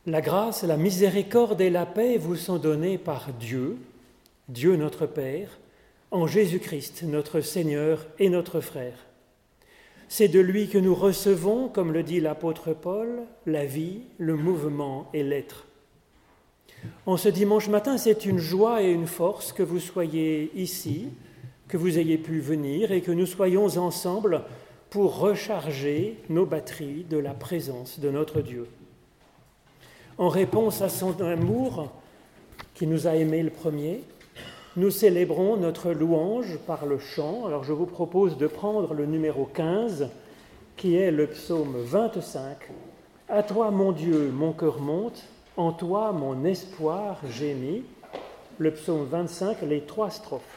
La grâce, la miséricorde et la paix vous sont données par Dieu, Dieu notre Père, en Jésus-Christ, notre Seigneur et notre frère. C'est de lui que nous recevons, comme le dit l'apôtre Paul, la vie, le mouvement et l'être. En ce dimanche matin, c'est une joie et une force que vous soyez ici, que vous ayez pu venir et que nous soyons ensemble pour recharger nos batteries de la présence de notre Dieu. En réponse à son amour, qui nous a aimés le premier, nous célébrons notre louange par le chant. Alors je vous propose de prendre le numéro 15, qui est le psaume 25. « À toi, mon Dieu, mon cœur monte, en toi, mon espoir gémit ». Le psaume 25, les 3 strophes.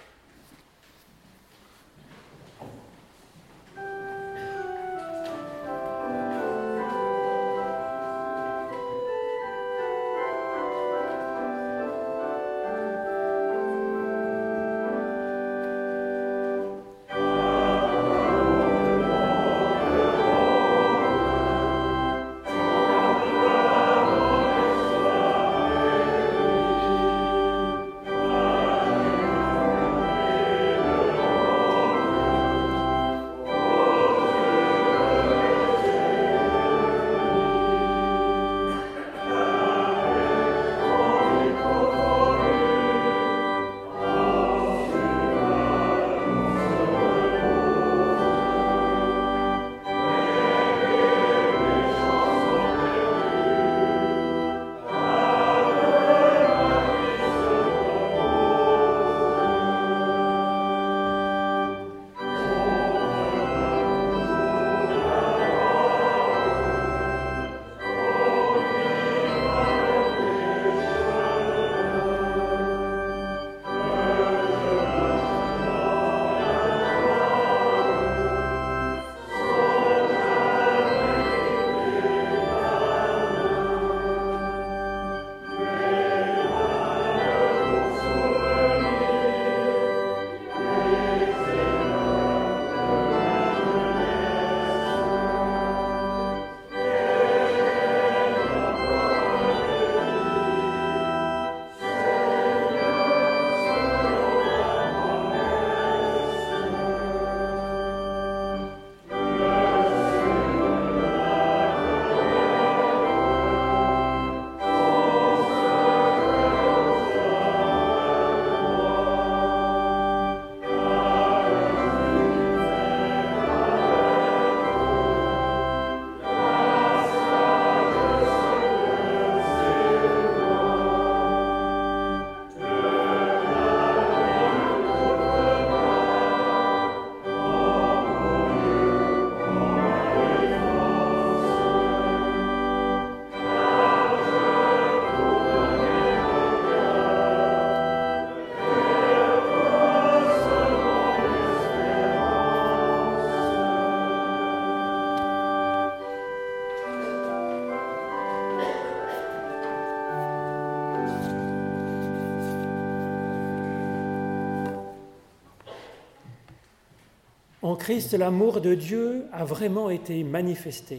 En Christ, l'amour de Dieu a vraiment été manifesté.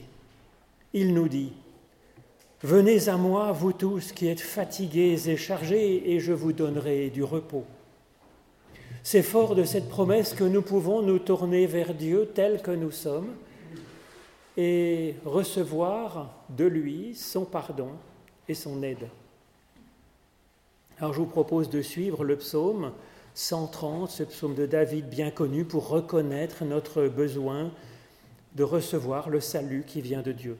Il nous dit « Venez à moi, vous tous qui êtes fatigués et chargés, et je vous donnerai du repos. » C'est fort de cette promesse que nous pouvons nous tourner vers Dieu tel que nous sommes et recevoir de lui son pardon et son aide. Alors je vous propose de suivre le psaume 130, ce psaume de David bien connu pour reconnaître notre besoin de recevoir le salut qui vient de Dieu.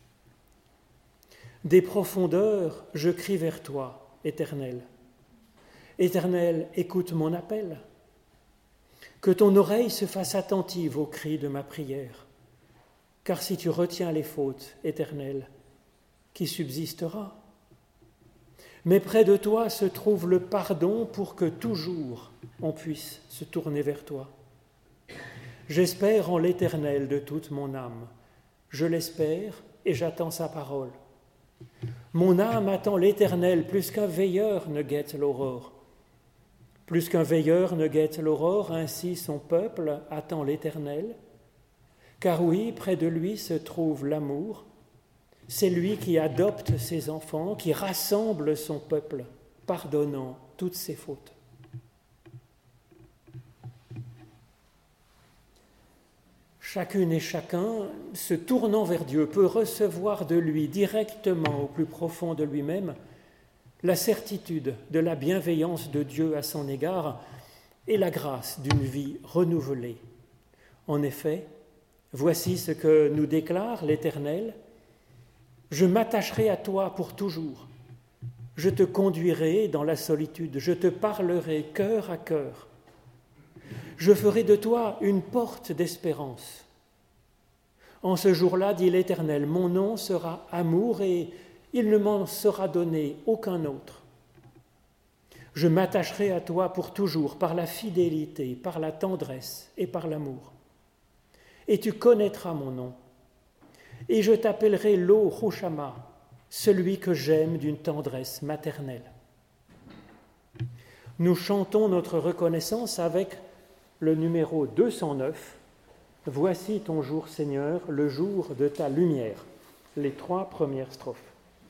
Des profondeurs, je crie vers toi, Éternel. Éternel, écoute mon appel. Que ton oreille se fasse attentive aux cris de ma prière. Car si tu retiens les fautes, Éternel, qui subsistera ? Mais près de toi se trouve le pardon pour que toujours on puisse se tourner vers toi. J'espère en l'Éternel de toute mon âme. Je l'espère et j'attends sa parole. Mon âme attend l'Éternel plus qu'un veilleur ne guette l'aurore. Plus qu'un veilleur ne guette l'aurore, ainsi son peuple attend l'Éternel. Car oui, près de lui se trouve l'amour, C'est lui qui adopte ses enfants, qui rassemble son peuple, pardonnant toutes ses fautes. Chacune et chacun, se tournant vers Dieu, peut recevoir de lui directement au plus profond de lui-même la certitude de la bienveillance de Dieu à son égard et la grâce d'une vie renouvelée. En effet, voici ce que nous déclare l'Éternel: « Je m'attacherai à toi pour toujours. Je te conduirai dans la solitude, je te parlerai cœur à cœur. Je ferai de toi une porte d'espérance. En ce jour-là, dit l'Éternel, mon nom sera amour et il ne m'en sera donné aucun autre. Je m'attacherai à toi pour toujours par la fidélité, par la tendresse et par l'amour. Et tu connaîtras mon nom. Et je t'appellerai Lo Rushama, celui que j'aime d'une tendresse maternelle. » Nous chantons notre reconnaissance avec le numéro 209. « Voici ton jour, Seigneur, le jour de ta lumière », les 3 premières strophes.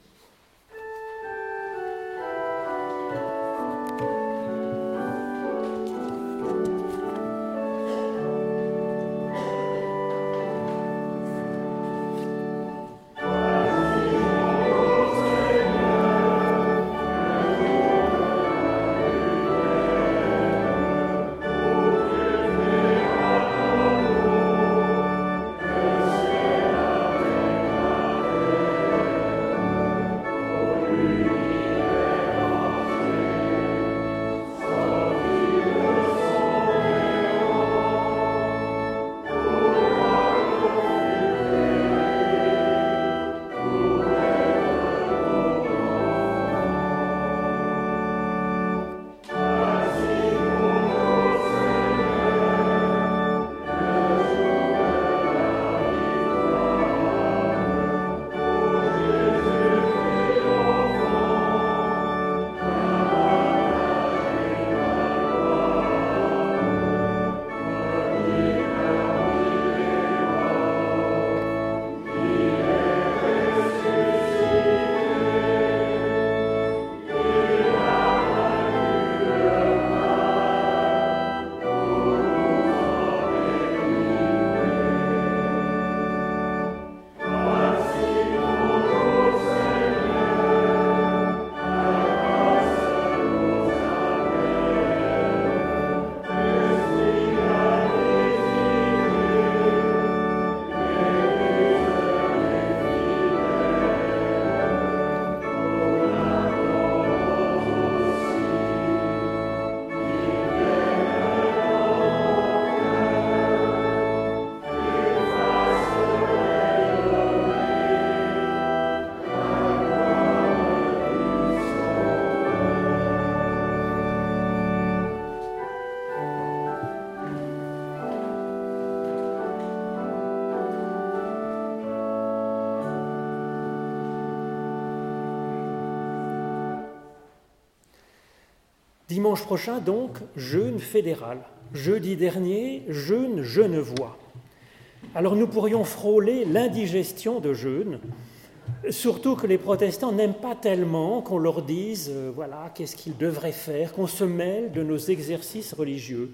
Dimanche prochain, donc, jeûne fédéral. Jeudi dernier, jeûne Genevois. Alors nous pourrions frôler l'indigestion de jeûne, surtout que les protestants n'aiment pas tellement qu'on leur dise voilà, qu'est-ce qu'ils devraient faire, qu'on se mêle de nos exercices religieux.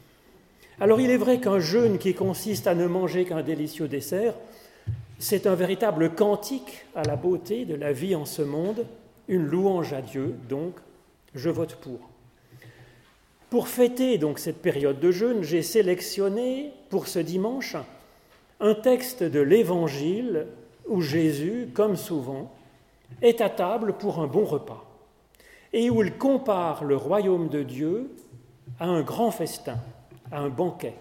Alors il est vrai qu'un jeûne qui consiste à ne manger qu'un délicieux dessert, c'est un véritable cantique à la beauté de la vie en ce monde, une louange à Dieu, donc je vote pour. Pour fêter donc cette période de jeûne, j'ai sélectionné pour ce dimanche un texte de l'Évangile où Jésus, comme souvent, est à table pour un bon repas et où il compare le royaume de Dieu à un grand festin, à un banquet.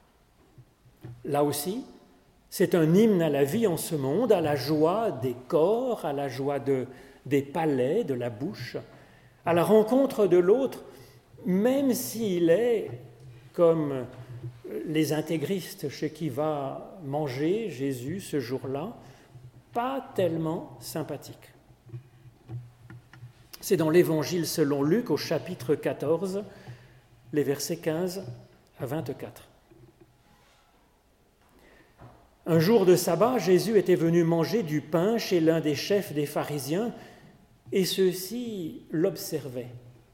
Là aussi, c'est un hymne à la vie en ce monde, à la joie des corps, à la joie des palais, de la bouche, à la rencontre de l'autre, même s'il est, comme les intégristes chez qui va manger Jésus ce jour-là, pas tellement sympathique. C'est dans l'Évangile selon Luc au chapitre 14, les versets 15 à 24. Un jour de sabbat, Jésus était venu manger du pain chez l'un des chefs des pharisiens, et ceux-ci l'observaient.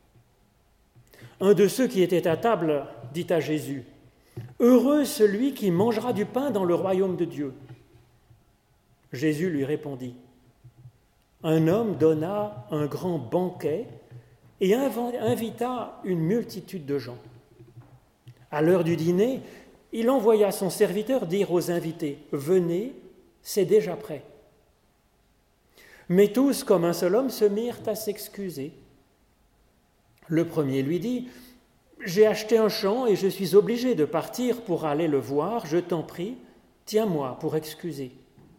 Un de ceux qui étaient à table dit à Jésus, « Heureux celui qui mangera du pain dans le royaume de Dieu. » Jésus lui répondit, « Un homme donna un grand banquet et invita une multitude de gens. À l'heure du dîner, il envoya son serviteur dire aux invités, « Venez, c'est déjà prêt. » Mais tous, comme un seul homme, se mirent à s'excuser. Le premier lui dit, « J'ai acheté un champ et je suis obligé de partir pour aller le voir, je t'en prie, tiens-moi pour excuser. »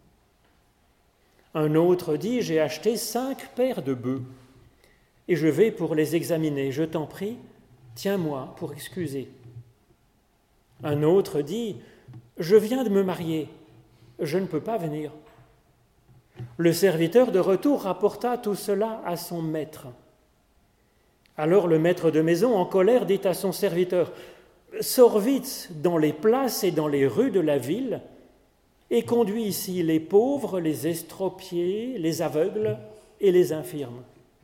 Un autre dit, « J'ai acheté 5 paires de bœufs et je vais pour les examiner, je t'en prie, tiens-moi pour excuser. » Un autre dit, « Je viens de me marier, je ne peux pas venir. » Le serviteur de retour rapporta tout cela à son maître. Alors le maître de maison, en colère, dit à son serviteur, « Sors vite dans les places et dans les rues de la ville et conduis ici les pauvres, les estropiés, les aveugles et les infirmes. »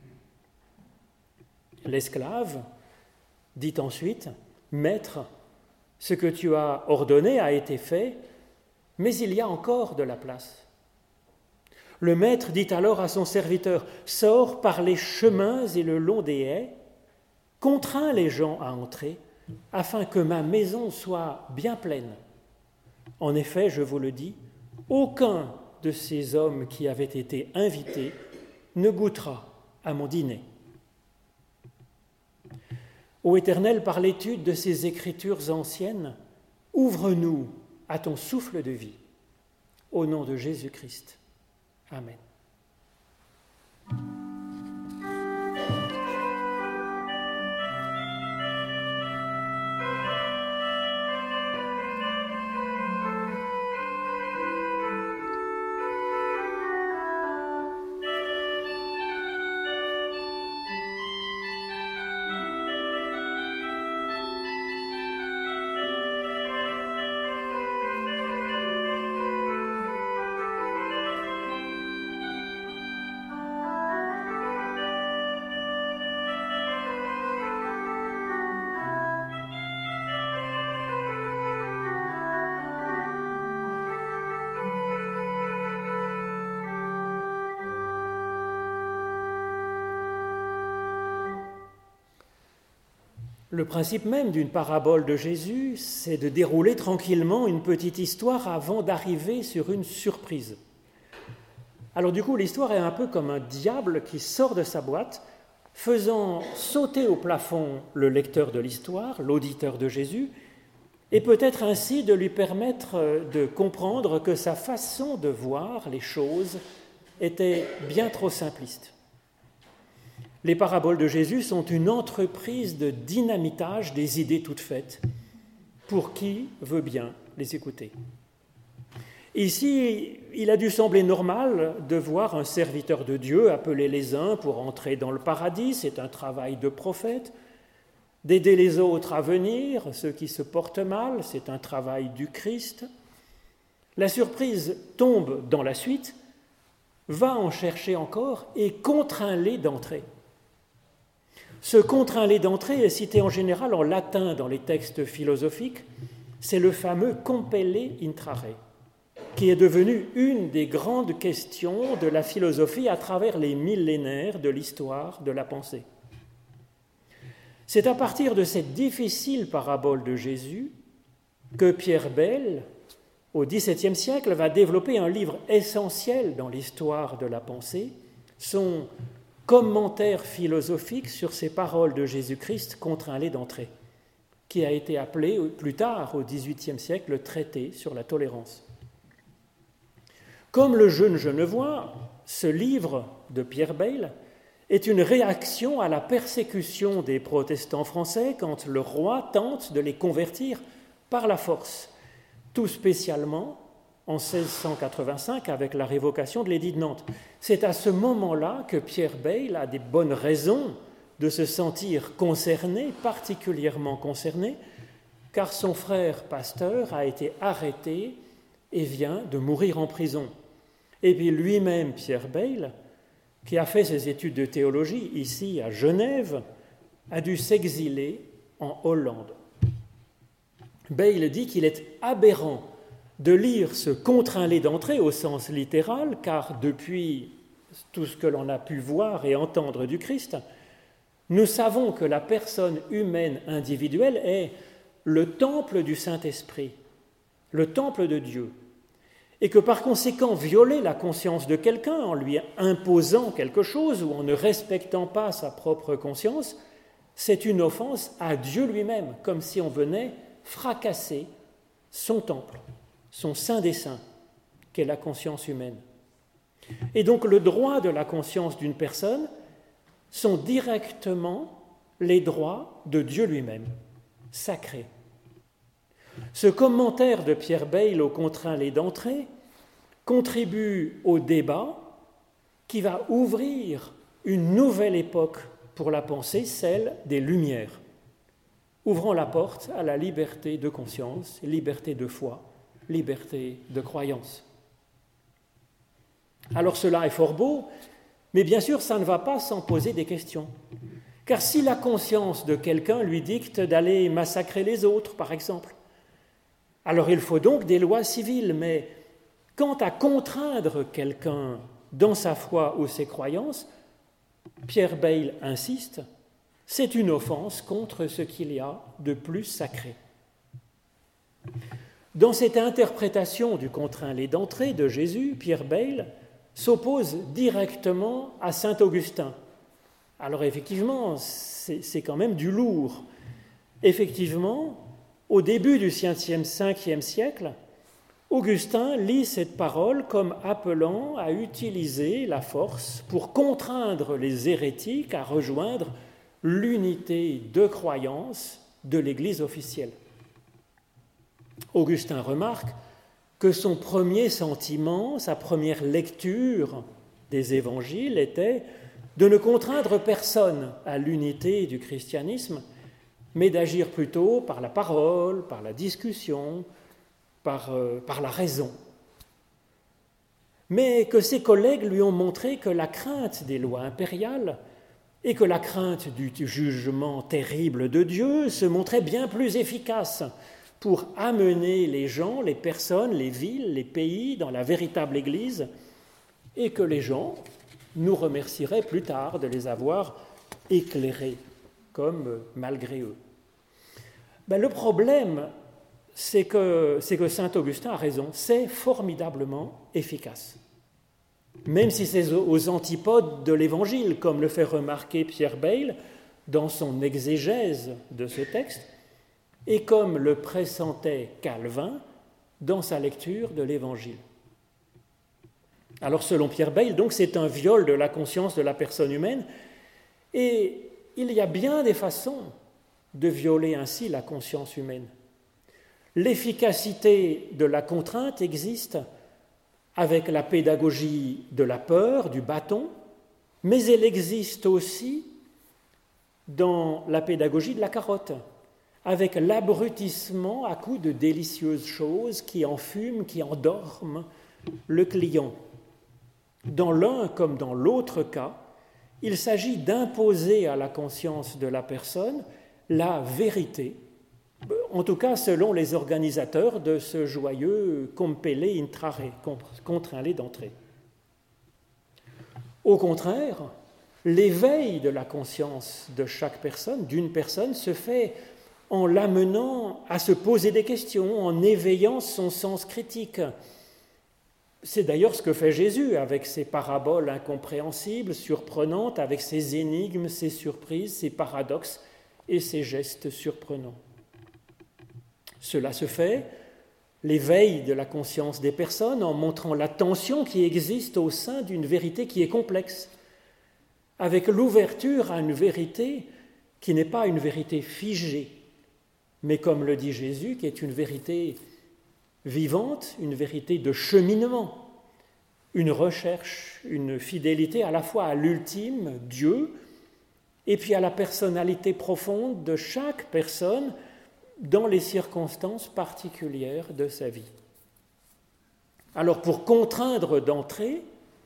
L'esclave dit ensuite, « Maître, ce que tu as ordonné a été fait, mais il y a encore de la place. » Le maître dit alors à son serviteur, « Sors par les chemins et le long des haies, contrains les gens à entrer, afin que ma maison soit bien pleine. En effet, je vous le dis, aucun de ces hommes qui avaient été invités ne goûtera à mon dîner. » Ô Éternel, par l'étude de ces écritures anciennes, ouvre-nous à ton souffle de vie. Au nom de Jésus-Christ. Amen. Le principe même d'une parabole de Jésus, c'est de dérouler tranquillement une petite histoire avant d'arriver sur une surprise. Alors du coup, l'histoire est un peu comme un diable qui sort de sa boîte, faisant sauter au plafond le lecteur de l'histoire, l'auditeur de Jésus, et peut-être ainsi de lui permettre de comprendre que sa façon de voir les choses était bien trop simpliste. Les paraboles de Jésus sont une entreprise de dynamitage des idées toutes faites, pour qui veut bien les écouter. Ici, il a dû sembler normal de voir un serviteur de Dieu appeler les uns pour entrer dans le paradis, c'est un travail de prophète, d'aider les autres à venir, ceux qui se portent mal, c'est un travail du Christ. La surprise tombe dans la suite, va en chercher encore et contraint-les d'entrer. Ce contraint-les d'entrer est cité en général en latin dans les textes philosophiques, c'est le fameux compelle intrare, qui est devenu une des grandes questions de la philosophie à travers les millénaires de l'histoire de la pensée. C'est à partir de cette difficile parabole de Jésus que Pierre Bayle, au XVIIe siècle, va développer un livre essentiel dans l'histoire de la pensée, son commentaire philosophique sur ces paroles de Jésus-Christ contraint-les d'entrer, qui a été appelé plus tard, au XVIIIe siècle, le traité sur la tolérance. Comme le jeune Genevois, ce livre de Pierre Bayle est une réaction à la persécution des protestants français quand le roi tente de les convertir par la force, tout spécialement en 1685 avec la révocation de l'édit de Nantes. C'est à ce moment-là que Pierre Bayle a des bonnes raisons de se sentir concerné, particulièrement concerné, car son frère pasteur a été arrêté et vient de mourir en prison. Et puis lui-même, Pierre Bayle, qui a fait ses études de théologie ici à Genève, a dû s'exiler en Hollande. Bayle dit qu'il est aberrant de lire ce contre-inlé d'entrée au sens littéral, car depuis tout ce que l'on a pu voir et entendre du Christ, nous savons que la personne humaine individuelle est le temple du Saint-Esprit, le temple de Dieu, et que par conséquent, violer la conscience de quelqu'un en lui imposant quelque chose ou en ne respectant pas sa propre conscience, c'est une offense à Dieu lui-même, comme si on venait fracasser son temple, son saint des saints, qu'est la conscience humaine. Et donc le droit de la conscience d'une personne sont directement les droits de Dieu lui-même, sacrés. Ce commentaire de Pierre Bayle au contre-inlé d'entrée contribue au débat qui va ouvrir une nouvelle époque pour la pensée, celle des Lumières, ouvrant la porte à la liberté de conscience, liberté de foi, liberté de croyance. Alors cela est fort beau, mais bien sûr ça ne va pas sans poser des questions. Car si la conscience de quelqu'un lui dicte d'aller massacrer les autres, par exemple, alors il faut donc des lois civiles, mais quant à contraindre quelqu'un dans sa foi ou ses croyances, Pierre Bayle insiste, c'est une offense contre ce qu'il y a de plus sacré. Dans cette interprétation du contre-inlé d'entrée de Jésus, Pierre Bayle s'oppose directement à saint Augustin. Alors effectivement, c'est quand même du lourd. Effectivement, au début du 5e siècle, Augustin lit cette parole comme appelant à utiliser la force pour contraindre les hérétiques à rejoindre l'unité de croyance de l'Église officielle. Augustin remarque que son premier sentiment, sa première lecture des évangiles était de ne contraindre personne à l'unité du christianisme, mais d'agir plutôt par la parole, par la discussion, par la raison. Mais que ses collègues lui ont montré que la crainte des lois impériales et que la crainte du jugement terrible de Dieu se montrait bien plus efficace pour amener les gens, les personnes, les villes, les pays dans la véritable Église, et que les gens nous remercieraient plus tard de les avoir éclairés, comme malgré eux. Le problème, c'est que saint Augustin a raison, c'est formidablement efficace. Même si c'est aux antipodes de l'Évangile, comme le fait remarquer Pierre Bayle dans son exégèse de ce texte, et comme le pressentait Calvin dans sa lecture de l'Évangile. Alors selon Pierre Bayle, donc, c'est un viol de la conscience de la personne humaine, et il y a bien des façons de violer ainsi la conscience humaine. L'efficacité de la contrainte existe avec la pédagogie de la peur, du bâton, mais elle existe aussi dans la pédagogie de la carotte, avec l'abrutissement à coups de délicieuses choses qui enfument, qui endorment le client. Dans l'un comme dans l'autre cas, il s'agit d'imposer à la conscience de la personne la vérité, en tout cas selon les organisateurs de ce joyeux compelle intrare, contre-inlé d'entrée. Au contraire, l'éveil de la conscience de chaque personne, d'une personne, se fait en l'amenant à se poser des questions, en éveillant son sens critique. C'est d'ailleurs ce que fait Jésus avec ses paraboles incompréhensibles, surprenantes, avec ses énigmes, ses surprises, ses paradoxes et ses gestes surprenants. Cela se fait, l'éveil de la conscience des personnes, en montrant la tension qui existe au sein d'une vérité qui est complexe, avec l'ouverture à une vérité qui n'est pas une vérité figée, mais comme le dit Jésus, qui est une vérité vivante, une vérité de cheminement, une recherche, une fidélité à la fois à l'ultime, Dieu, et puis à la personnalité profonde de chaque personne dans les circonstances particulières de sa vie. Alors pour contraindre d'entrer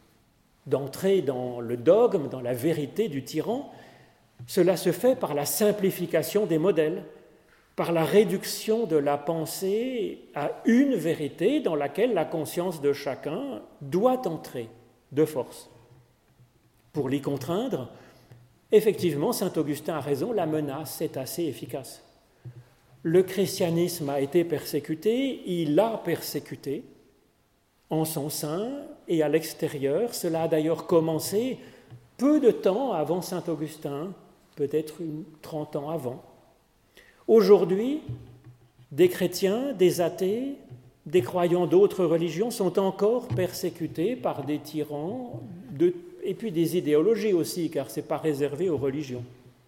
dans le dogme, dans la vérité du tyran, cela se fait par la simplification des modèles, par la réduction de la pensée à une vérité dans laquelle la conscience de chacun doit entrer de force. Pour l'y contraindre, effectivement, saint Augustin a raison, la menace est assez efficace. Le christianisme a été persécuté, il a persécuté en son sein et à l'extérieur. Cela a d'ailleurs commencé peu de temps avant saint Augustin, peut-être 30 ans avant. Aujourd'hui, des chrétiens, des athées, des croyants d'autres religions sont encore persécutés par des tyrans et puis des idéologies aussi, car ce n'est pas réservé aux religions.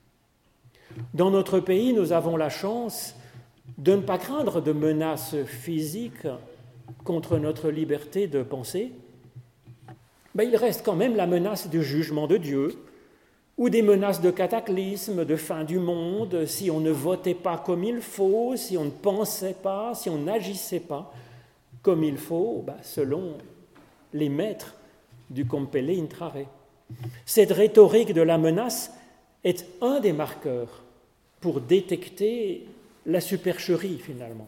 Dans notre pays, nous avons la chance de ne pas craindre de menaces physiques contre notre liberté de penser. Mais il reste quand même la menace du jugement de Dieu, ou des menaces de cataclysme, de fin du monde, si on ne votait pas comme il faut, si on ne pensait pas, si on n'agissait pas comme il faut, selon les maîtres du compelle intrare. Cette rhétorique de la menace est un des marqueurs pour détecter la supercherie, finalement.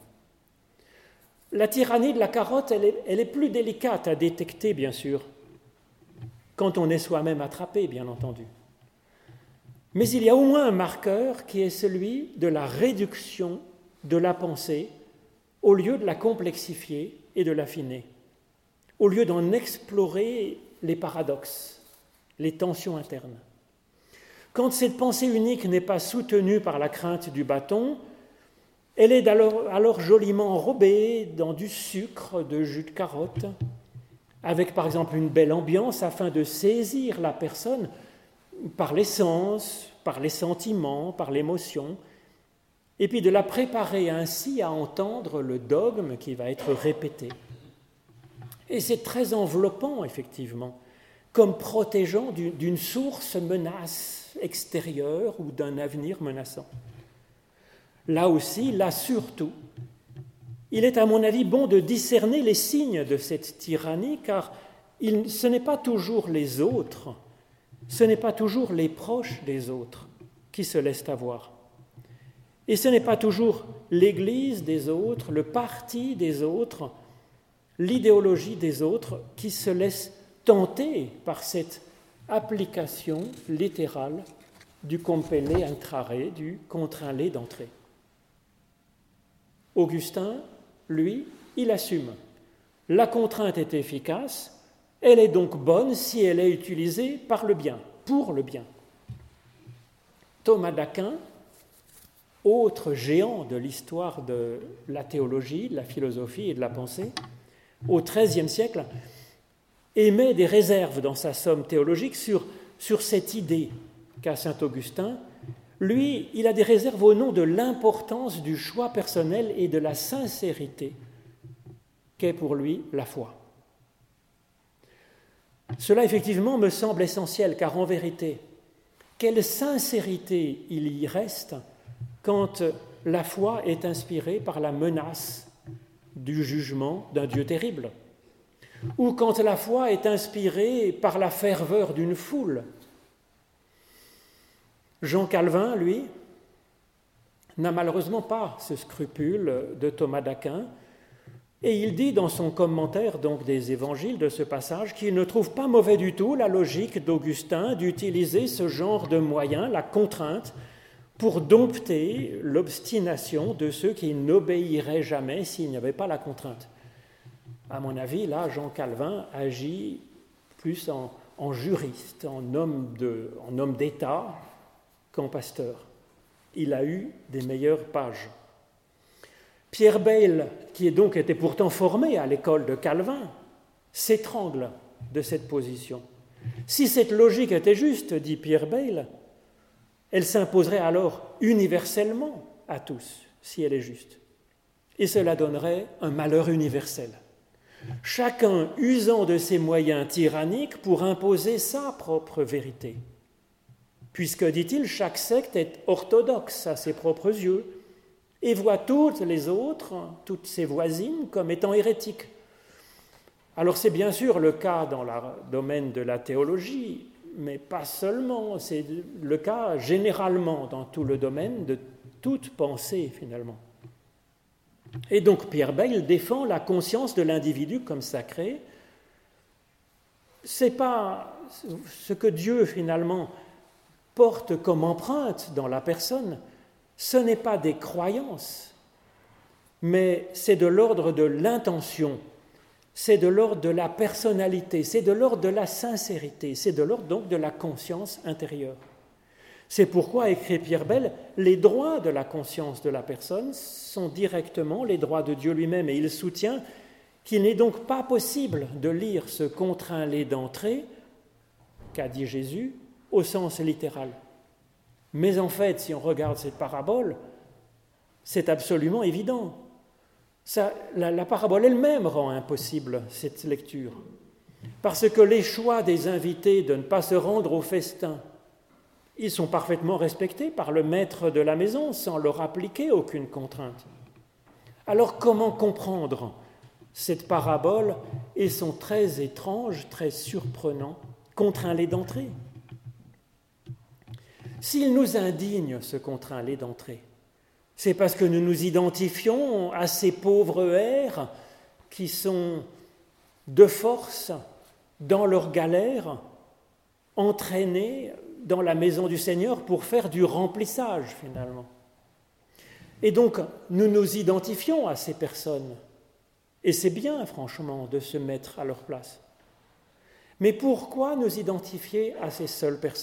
La tyrannie de la carotte, elle est plus délicate à détecter, bien sûr, quand on est soi-même attrapé, bien entendu. Mais il y a au moins un marqueur qui est celui de la réduction de la pensée au lieu de la complexifier et de l'affiner, au lieu d'en explorer les paradoxes, les tensions internes. Quand cette pensée unique n'est pas soutenue par la crainte du bâton, elle est alors joliment enrobée dans du sucre de jus de carotte, avec par exemple une belle ambiance afin de saisir la personne par les sens, par les sentiments, par l'émotion, et puis de la préparer ainsi à entendre le dogme qui va être répété. Et c'est très enveloppant, effectivement, comme protégeant d'une source menace extérieure ou d'un avenir menaçant. Là aussi, là surtout, il est à mon avis bon de discerner les signes de cette tyrannie, car ce n'est pas toujours les autres, ce n'est pas toujours les proches des autres qui se laissent avoir. Et ce n'est pas toujours l'Église des autres, le parti des autres, l'idéologie des autres qui se laissent tenter par cette application littérale du compelle intrare, du contraint-les d'entrer. Augustin, lui, il assume. La contrainte est efficace, elle est donc bonne si elle est utilisée par le bien, pour le bien. Thomas d'Aquin, autre géant de l'histoire de la théologie, de la philosophie et de la pensée, au XIIIe siècle, émet des réserves dans sa somme théologique sur cette idée qu'a saint Augustin. Lui, il a des réserves au nom de l'importance du choix personnel et de la sincérité qu'est pour lui la foi. Cela, effectivement, me semble essentiel, car en vérité, quelle sincérité il y reste quand la foi est inspirée par la menace du jugement d'un Dieu terrible, ou quand la foi est inspirée par la ferveur d'une foule. Jean Calvin, lui, n'a malheureusement pas ce scrupule de Thomas d'Aquin, et il dit dans son commentaire donc des évangiles de ce passage qu'il ne trouve pas mauvais du tout la logique d'Augustin d'utiliser ce genre de moyen, la contrainte, pour dompter l'obstination de ceux qui n'obéiraient jamais s'il n'y avait pas la contrainte. À mon avis, là, Jean Calvin agit plus en juriste, en homme d'État qu'en pasteur. Il a eu des meilleures pages. Pierre Bayle, qui était pourtant formé à l'école de Calvin, s'étrangle de cette position. Si cette logique était juste, dit Pierre Bayle, elle s'imposerait alors universellement à tous, si elle est juste. Et cela donnerait un malheur universel. Chacun usant de ses moyens tyranniques pour imposer sa propre vérité. Puisque, dit-il, chaque secte est orthodoxe à ses propres yeux et voit toutes les autres, toutes ses voisines, comme étant hérétiques. Alors c'est bien sûr le cas dans le domaine de la théologie, mais pas seulement, c'est le cas généralement dans tout le domaine de toute pensée finalement. Et donc Pierre Bayle défend la conscience de l'individu comme sacré. C'est pas ce que Dieu finalement porte comme empreinte dans la personne, ce n'est pas des croyances, mais c'est de l'ordre de l'intention, c'est de l'ordre de la personnalité, c'est de l'ordre de la sincérité, c'est de l'ordre donc de la conscience intérieure. C'est pourquoi, écrit Pierre Bayle, les droits de la conscience de la personne sont directement les droits de Dieu lui-même, et il soutient qu'il n'est donc pas possible de lire ce contraint-les d'entrée, qu'a dit Jésus, au sens littéral. Mais en fait, si on regarde cette parabole, c'est absolument évident. La parabole elle-même rend impossible cette lecture. Parce que les choix des invités de ne pas se rendre au festin, ils sont parfaitement respectés par le maître de la maison sans leur appliquer aucune contrainte. Alors comment comprendre cette parabole et son très étrange, très surprenant contraint-les d'entrée? S'il nous indigne ce contraint-les d'entrée, c'est parce que nous nous identifions à ces pauvres hères qui sont de force dans leur galère, entraînés dans la maison du Seigneur pour faire du remplissage finalement. Et donc nous nous identifions à ces personnes, et c'est bien franchement de se mettre à leur place. Mais pourquoi nous identifier à ces seules personnes ?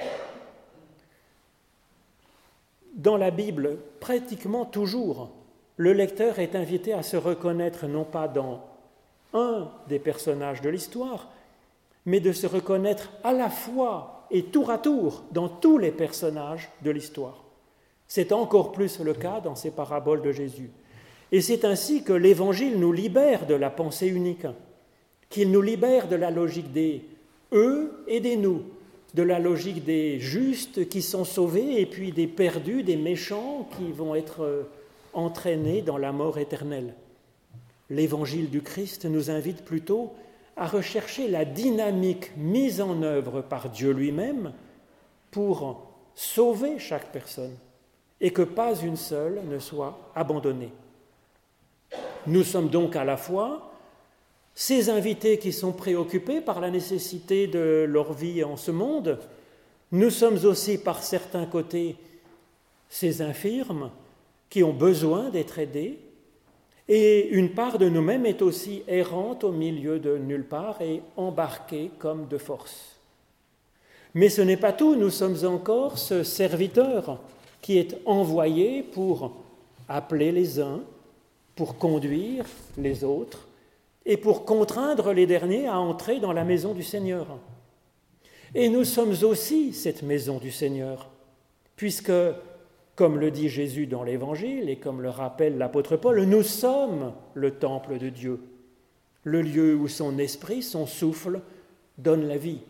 Dans la Bible, pratiquement toujours, le lecteur est invité à se reconnaître non pas dans un des personnages de l'histoire, mais de se reconnaître à la fois et tour à tour dans tous les personnages de l'histoire. C'est encore plus le cas dans ces paraboles de Jésus. Et c'est ainsi que l'Évangile nous libère de la pensée unique, qu'il nous libère de la logique des « eux » et des « nous », de la logique des justes qui sont sauvés et puis des perdus, des méchants qui vont être entraînés dans la mort éternelle. L'Évangile du Christ nous invite plutôt à rechercher la dynamique mise en œuvre par Dieu lui-même pour sauver chaque personne et que pas une seule ne soit abandonnée. Nous sommes donc à la fois ces invités qui sont préoccupés par la nécessité de leur vie en ce monde, nous sommes aussi par certains côtés ces infirmes qui ont besoin d'être aidés, et une part de nous-mêmes est aussi errante au milieu de nulle part et embarquée comme de force. Mais ce n'est pas tout, nous sommes encore ce serviteur qui est envoyé pour appeler les uns, pour conduire les autres, et pour contraindre les derniers à entrer dans la maison du Seigneur. Et nous sommes aussi cette maison du Seigneur, puisque, comme le dit Jésus dans l'Évangile et comme le rappelle l'apôtre Paul, nous sommes le temple de Dieu, le lieu où son esprit, son souffle, donne la vie.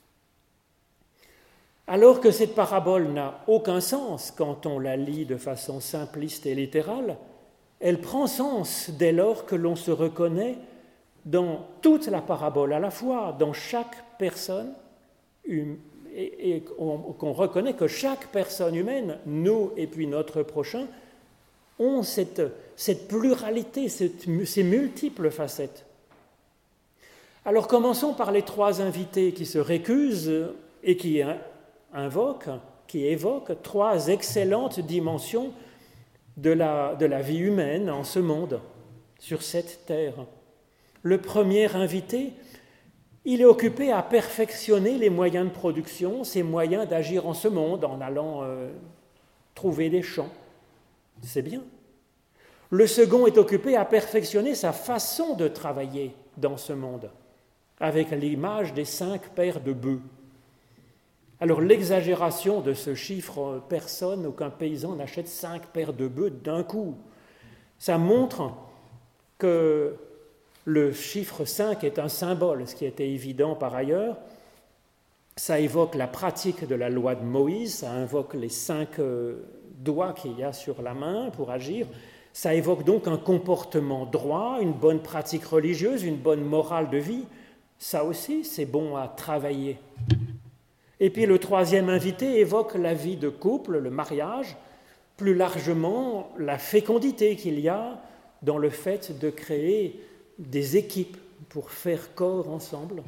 Alors que cette parabole n'a aucun sens quand on la lit de façon simpliste et littérale, elle prend sens dès lors que l'on se reconnaît dans toute la parabole, à la fois dans chaque personne, et qu'on reconnaît que chaque personne humaine, nous et puis notre prochain, ont cette pluralité, ces multiples facettes. Alors commençons par les trois invités qui se récusent et qui évoquent trois excellentes dimensions de la vie humaine en ce monde, sur cette terre. Le premier invité, il est occupé à perfectionner les moyens de production, ses moyens d'agir en ce monde en allant trouver des champs. C'est bien. Le second est occupé à perfectionner sa façon de travailler dans ce monde, avec l'image des 5 paires de bœufs. Alors l'exagération de ce chiffre, personne, aucun paysan n'achète 5 paires de bœufs d'un coup. Ça montre que le chiffre 5 est un symbole, ce qui était évident par ailleurs. Ça évoque la pratique de la loi de Moïse, ça invoque les 5 doigts qu'il y a sur la main pour agir. Ça évoque donc un comportement droit, une bonne pratique religieuse, une bonne morale de vie. Ça aussi, c'est bon à travailler. Et puis le troisième invité évoque la vie de couple, le mariage, plus largement la fécondité qu'il y a dans le fait de créer des équipes pour faire corps ensemble.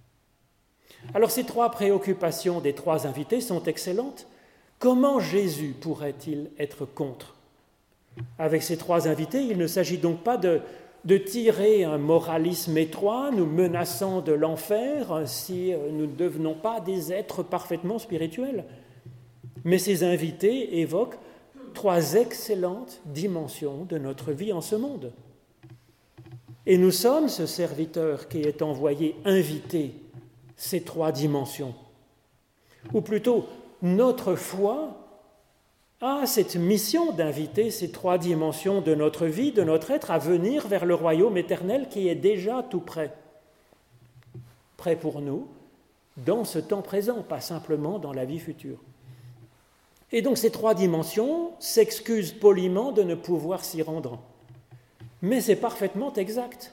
Alors ces trois préoccupations des trois invités sont excellentes. Comment Jésus pourrait-il être contre ? Avec ces trois invités, il ne s'agit donc pas de tirer un moralisme étroit, nous menaçant de l'enfer si nous ne devenons pas des êtres parfaitement spirituels. Mais ces invités évoquent trois excellentes dimensions de notre vie en ce monde. Et nous sommes ce serviteur qui est envoyé inviter ces trois dimensions. Ou plutôt, notre foi a cette mission d'inviter ces trois dimensions de notre vie, de notre être, à venir vers le royaume éternel qui est déjà tout près. Prêt pour nous, dans ce temps présent, pas simplement dans la vie future. Et donc ces trois dimensions s'excusent poliment de ne pouvoir s'y rendre. Mais c'est parfaitement exact,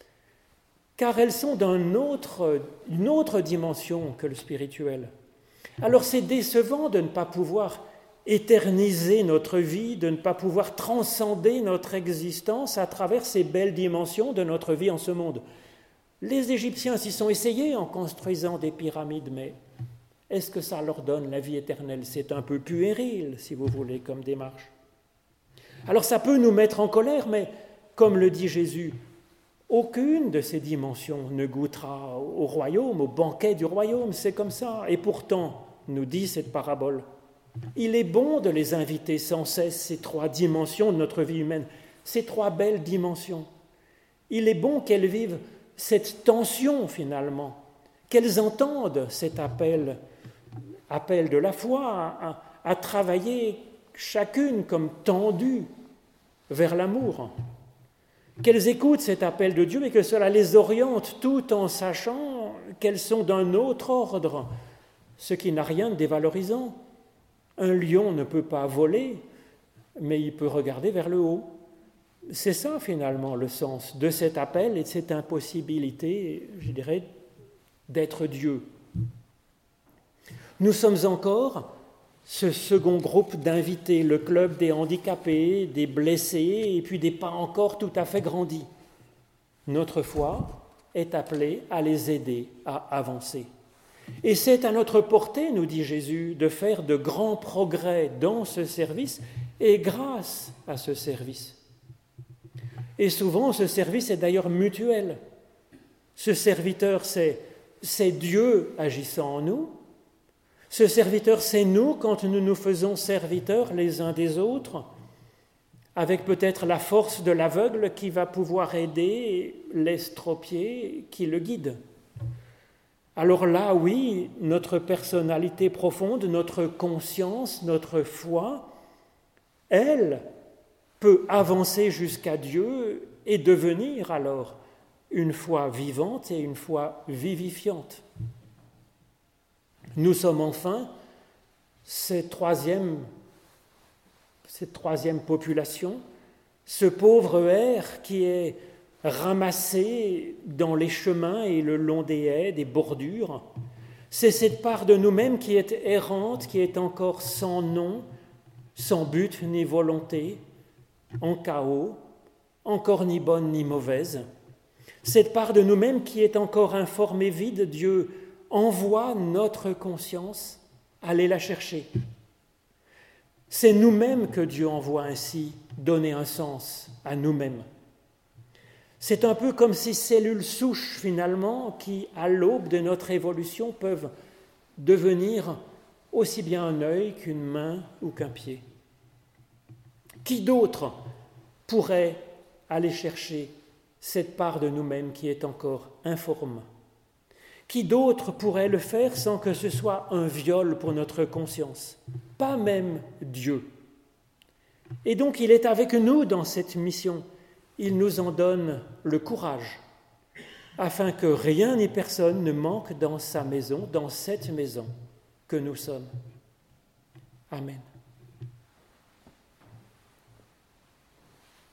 car elles sont d'une autre dimension que le spirituel. Alors c'est décevant de ne pas pouvoir éterniser notre vie, de ne pas pouvoir transcender notre existence à travers ces belles dimensions de notre vie en ce monde. Les Égyptiens s'y sont essayés en construisant des pyramides, mais est-ce que ça leur donne la vie éternelle ? C'est un peu puéril, si vous voulez, comme démarche. Alors ça peut nous mettre en colère, mais comme le dit Jésus, aucune de ces dimensions ne goûtera au royaume, au banquet du royaume, c'est comme ça. Et pourtant, nous dit cette parabole, il est bon de les inviter sans cesse, ces trois dimensions de notre vie humaine, ces trois belles dimensions. Il est bon qu'elles vivent cette tension finalement, qu'elles entendent cet appel de la foi à travailler chacune comme tendue vers l'amour. Qu'elles écoutent cet appel de Dieu et que cela les oriente tout en sachant qu'elles sont d'un autre ordre, ce qui n'a rien de dévalorisant. Un lion ne peut pas voler, mais il peut regarder vers le haut. C'est ça finalement le sens de cet appel et de cette impossibilité, je dirais, d'être Dieu. Nous sommes encore ce second groupe d'invités, le club des handicapés, des blessés et puis des pas encore tout à fait grandis. Notre foi est appelée à les aider à avancer. Et c'est à notre portée, nous dit Jésus, de faire de grands progrès dans ce service et grâce à ce service. Et souvent, ce service est d'ailleurs mutuel. Ce serviteur, c'est Dieu agissant en nous. Ce serviteur, c'est nous quand nous nous faisons serviteurs les uns des autres, avec peut-être la force de l'aveugle qui va pouvoir aider l'estropié qui le guide. Alors là, oui, notre personnalité profonde, notre conscience, notre foi, elle peut avancer jusqu'à Dieu et devenir alors une foi vivante et une foi vivifiante. Nous sommes enfin cette troisième population, ce pauvre air qui est ramassé dans les chemins et le long des haies, des bordures. C'est cette part de nous-mêmes qui est errante, qui est encore sans nom, sans but ni volonté, en chaos, encore ni bonne ni mauvaise. Cette part de nous-mêmes qui est encore informe et vide, Dieu envoie notre conscience aller la chercher. C'est nous-mêmes que Dieu envoie ainsi donner un sens à nous-mêmes. C'est un peu comme ces cellules souches, finalement, qui, à l'aube de notre évolution, peuvent devenir aussi bien un œil qu'une main ou qu'un pied. Qui d'autre pourrait aller chercher cette part de nous-mêmes qui est encore informe ? Qui d'autre pourrait le faire sans que ce soit un viol pour notre conscience ? Pas même Dieu. Et donc il est avec nous dans cette mission. Il nous en donne le courage, afin que rien ni personne ne manque dans sa maison, dans cette maison que nous sommes. Amen.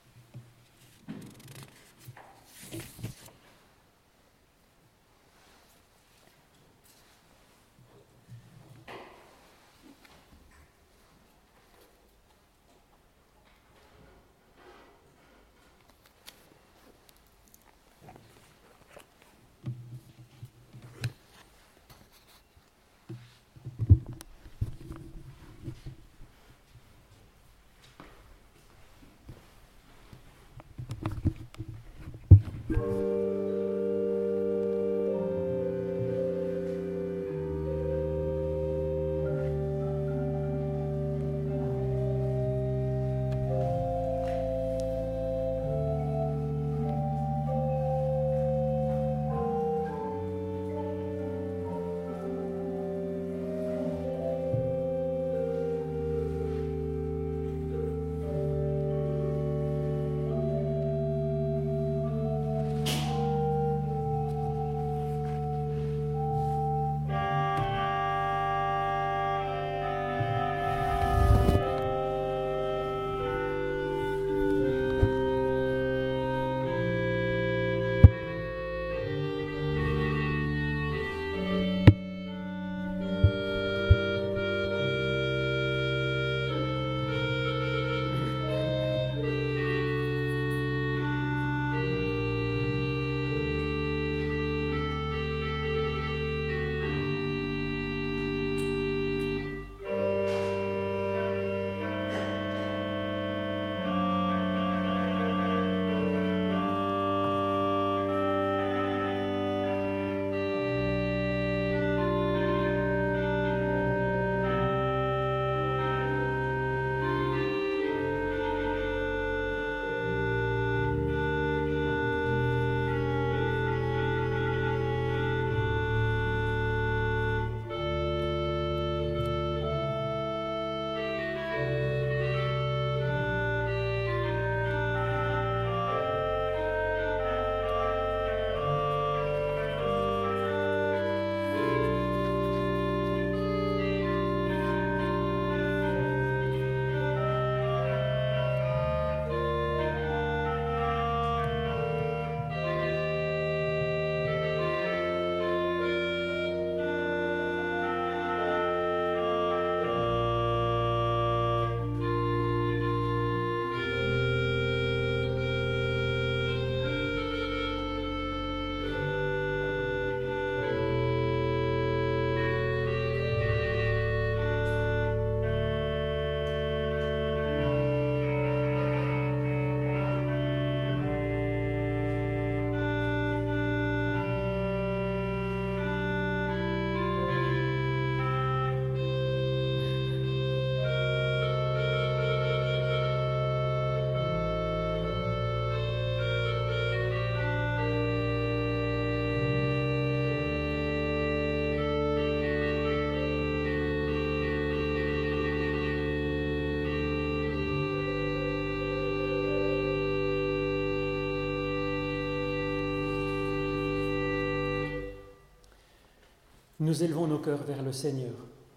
nous élevons nos cœurs vers le Seigneur.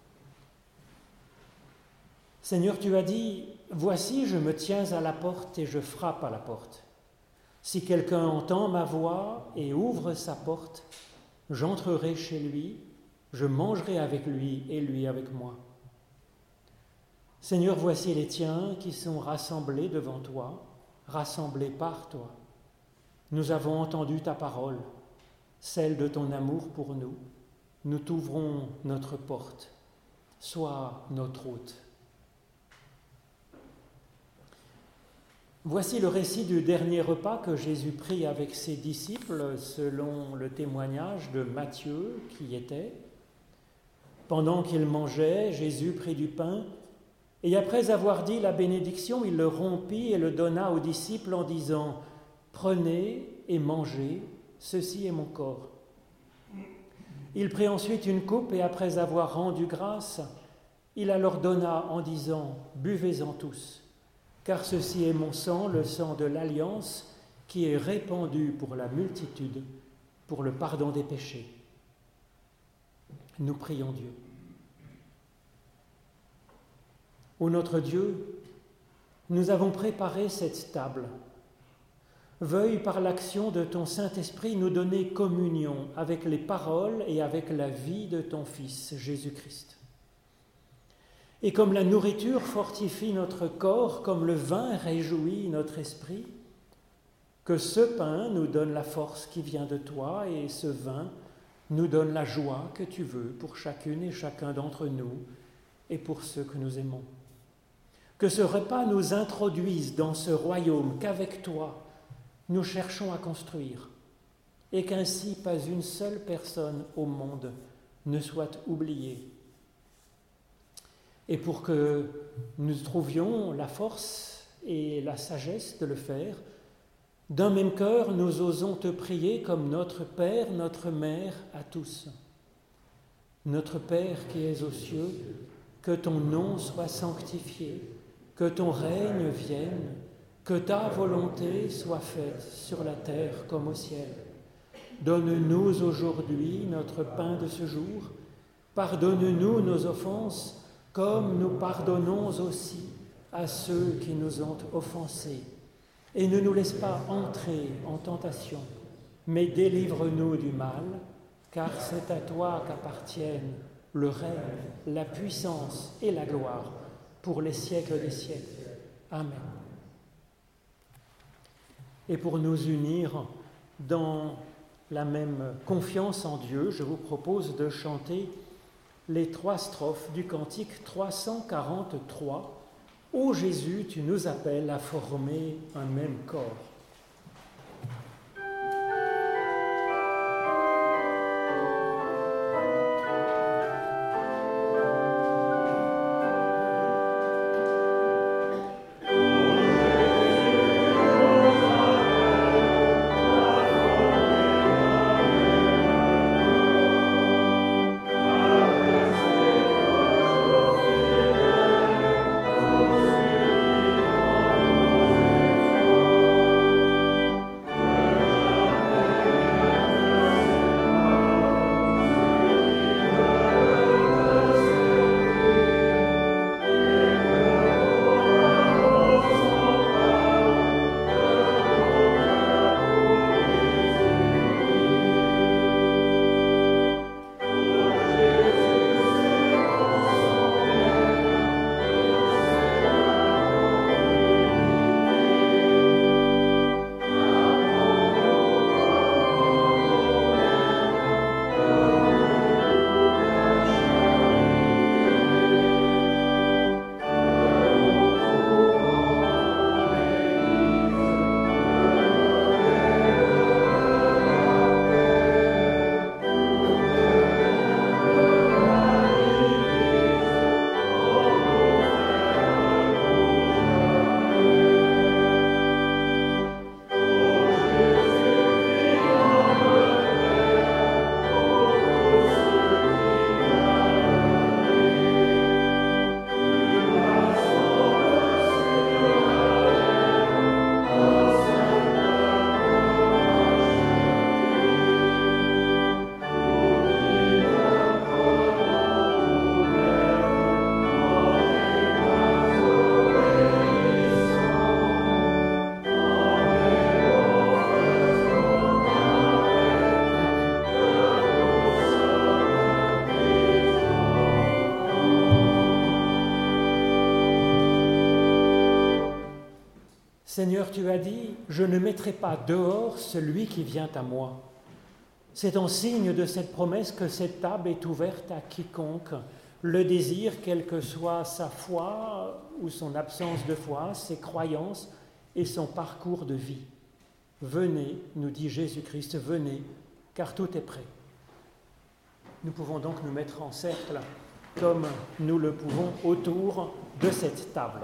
Seigneur, tu as dit, « Voici, je me tiens à la porte et je frappe à la porte. Si quelqu'un entend ma voix et ouvre sa porte, j'entrerai chez lui, je mangerai avec lui et lui avec moi. » Seigneur, voici les tiens qui sont rassemblés devant toi, rassemblés par toi. Nous avons entendu ta parole, celle de ton amour pour nous. Nous t'ouvrons notre porte. Sois notre hôte. Voici le récit du dernier repas que Jésus prit avec ses disciples, selon le témoignage de Matthieu qui y était. Pendant qu'il mangeait, Jésus prit du pain, et après avoir dit la bénédiction, il le rompit et le donna aux disciples en disant « Prenez et mangez, ceci est mon corps. » Il prit ensuite une coupe et après avoir rendu grâce, il la leur donna en disant « Buvez-en tous, car ceci est mon sang, le sang de l'Alliance, qui est répandu pour la multitude, pour le pardon des péchés. » Nous prions Dieu. Ô notre Dieu, nous avons préparé cette table. Veuille par l'action de ton Saint-Esprit nous donner communion avec les paroles et avec la vie de ton Fils, Jésus-Christ. Et comme la nourriture fortifie notre corps, comme le vin réjouit notre esprit, que ce pain nous donne la force qui vient de toi et ce vin nous donne la joie que tu veux pour chacune et chacun d'entre nous et pour ceux que nous aimons. Que ce repas nous introduise dans ce royaume qu'avec toi, nous cherchons à construire et qu'ainsi pas une seule personne au monde ne soit oubliée. Et pour que nous trouvions la force et la sagesse de le faire, d'un même cœur, nous osons te prier comme notre Père, notre Mère à tous. Notre Père qui es aux cieux, que ton nom soit sanctifié, que ton règne vienne, que ta volonté soit faite sur la terre comme au ciel. Donne-nous aujourd'hui notre pain de ce jour. Pardonne-nous nos offenses, comme nous pardonnons aussi à ceux qui nous ont offensés. Et ne nous laisse pas entrer en tentation, mais délivre-nous du mal, car c'est à toi qu'appartiennent le règne, la puissance et la gloire pour les siècles des siècles. Amen. Et pour nous unir dans la même confiance en Dieu, je vous propose de chanter les 3 strophes du cantique 343. « Ô Jésus, tu nous appelles à former un même corps. » Seigneur, tu as dit, je ne mettrai pas dehors celui qui vient à moi. C'est en signe de cette promesse que cette table est ouverte à quiconque le désire, quelle que soit sa foi ou son absence de foi, ses croyances et son parcours de vie. Venez, nous dit Jésus-Christ, venez, car tout est prêt. Nous pouvons donc nous mettre en cercle, comme nous le pouvons autour de cette table.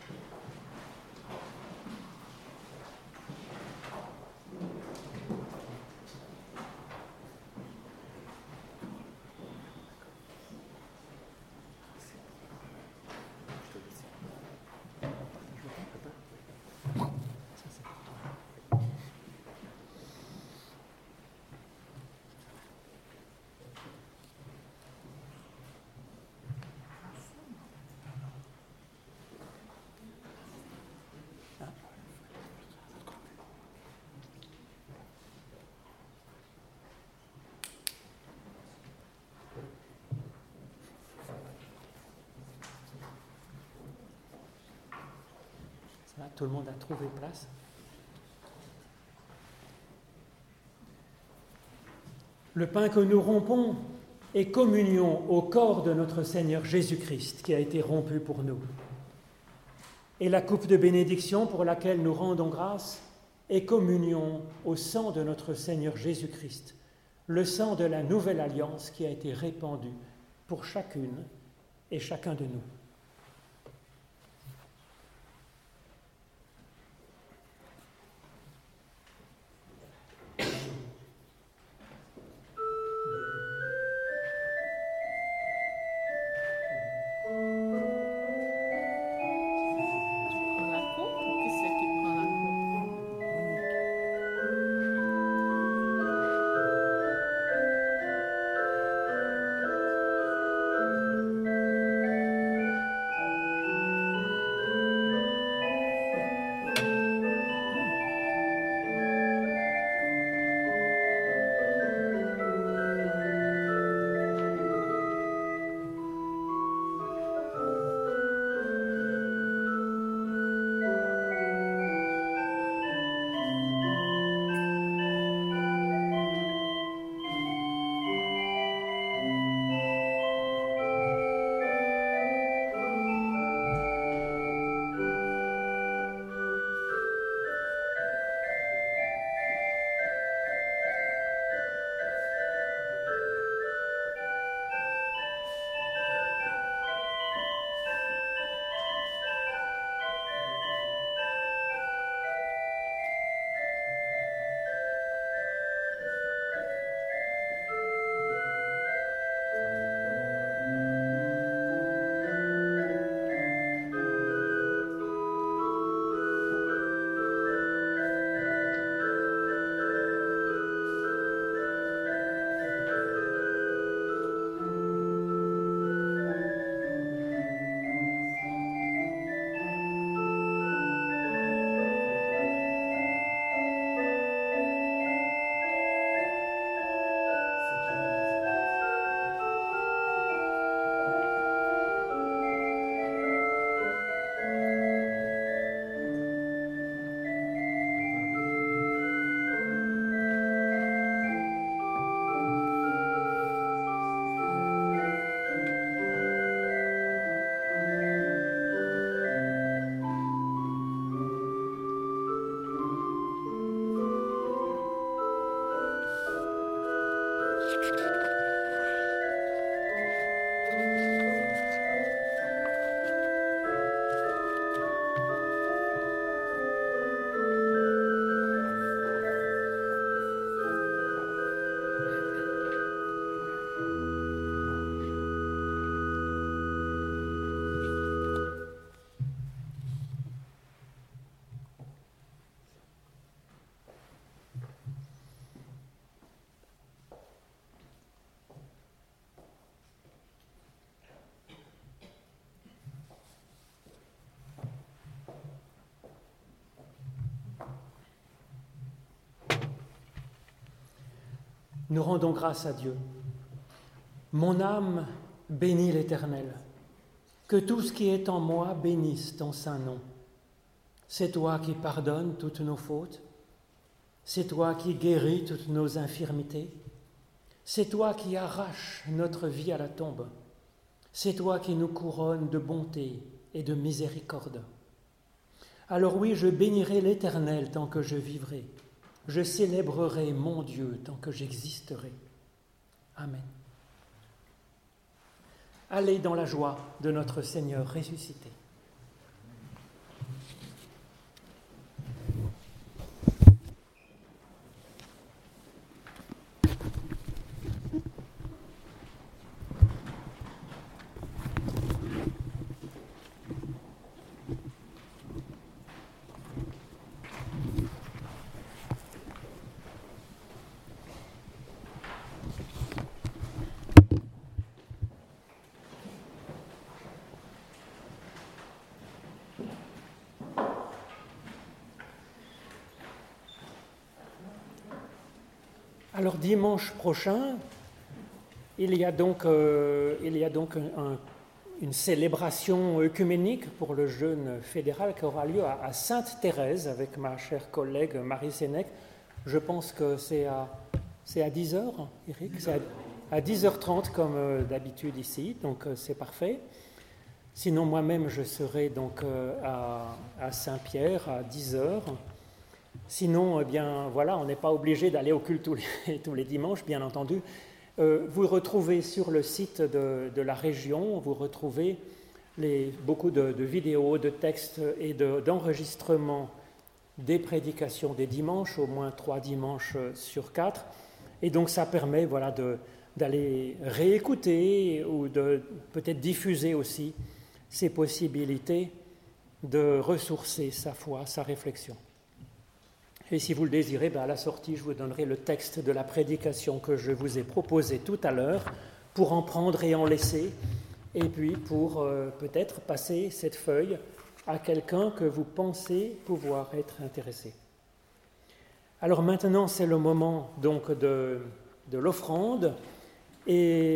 Tout le monde a trouvé place. Le pain que nous rompons est communion au corps de notre Seigneur Jésus-Christ qui a été rompu pour nous. Et la coupe de bénédiction pour laquelle nous rendons grâce est communion au sang de notre Seigneur Jésus-Christ, le sang de la nouvelle alliance qui a été répandu pour chacune et chacun de nous. Nous rendons grâce à Dieu. Mon âme bénit l'Éternel. Que tout ce qui est en moi bénisse ton saint nom. C'est toi qui pardonnes toutes nos fautes. C'est toi qui guéris toutes nos infirmités. C'est toi qui arraches notre vie à la tombe. C'est toi qui nous couronnes de bonté et de miséricorde. Alors oui, je bénirai l'Éternel tant que je vivrai. Je célébrerai mon Dieu tant que j'existerai. Amen. Allez dans la joie de notre Seigneur ressuscité. Alors dimanche prochain, il y a donc une célébration œcuménique pour le jeûne fédéral qui aura lieu à Sainte-Thérèse avec ma chère collègue Marie Sénèque. Je pense que c'est à 10h, Eric, c'est à 10h30 comme d'habitude ici, donc c'est parfait. Sinon moi-même je serai donc à Saint-Pierre à 10h. Sinon, eh bien, voilà, on n'est pas obligé d'aller au culte tous les dimanches, bien entendu. Vous retrouvez sur le site de la région, vous retrouvez beaucoup de vidéos, de textes et d'enregistrements des prédications des dimanches, au moins 3 dimanches sur 4. Et donc, ça permet d'aller réécouter ou de peut-être diffuser aussi ces possibilités de ressourcer sa foi, sa réflexion. Et si vous le désirez, à la sortie, je vous donnerai le texte de la prédication que je vous ai proposé tout à l'heure pour en prendre et en laisser, et puis pour peut-être passer cette feuille à quelqu'un que vous pensez pouvoir être intéressé. Alors maintenant, c'est le moment donc de l'offrande, et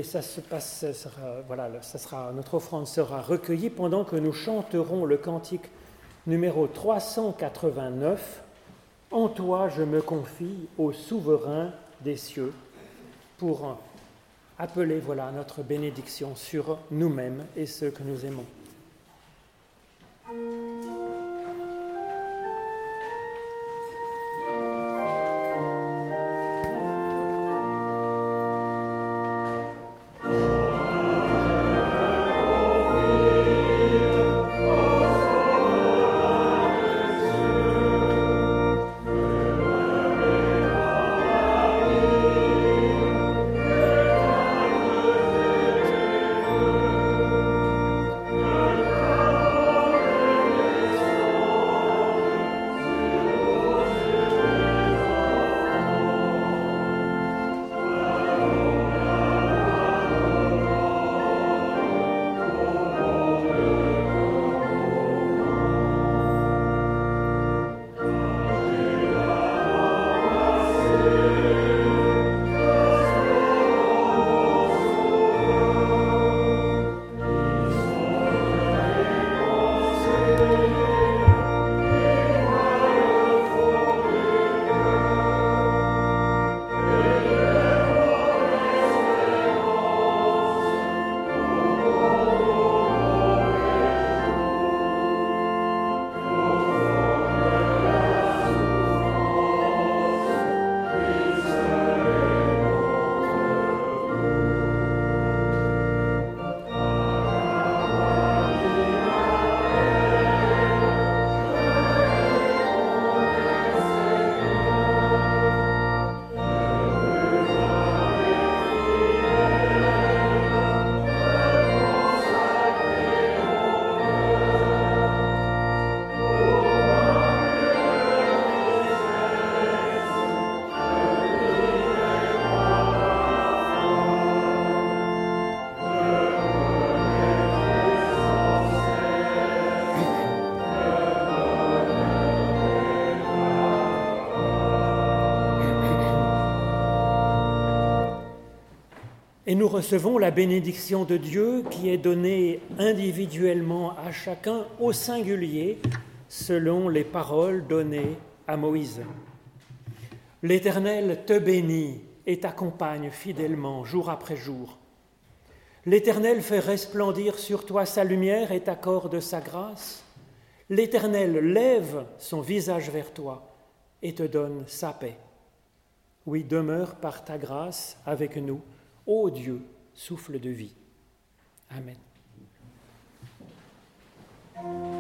notre offrande sera recueillie pendant que nous chanterons le cantique numéro 389. En toi, je me confie au souverain des cieux, pour appeler notre bénédiction sur nous-mêmes et ceux que nous aimons. Et nous recevons la bénédiction de Dieu qui est donnée individuellement à chacun au singulier selon les paroles données à Moïse. L'Éternel te bénit et t'accompagne fidèlement jour après jour. L'Éternel fait resplendir sur toi sa lumière et t'accorde sa grâce. L'Éternel lève son visage vers toi et te donne sa paix. Oui, demeure par ta grâce avec nous, ô Dieu, souffle de vie. Amen.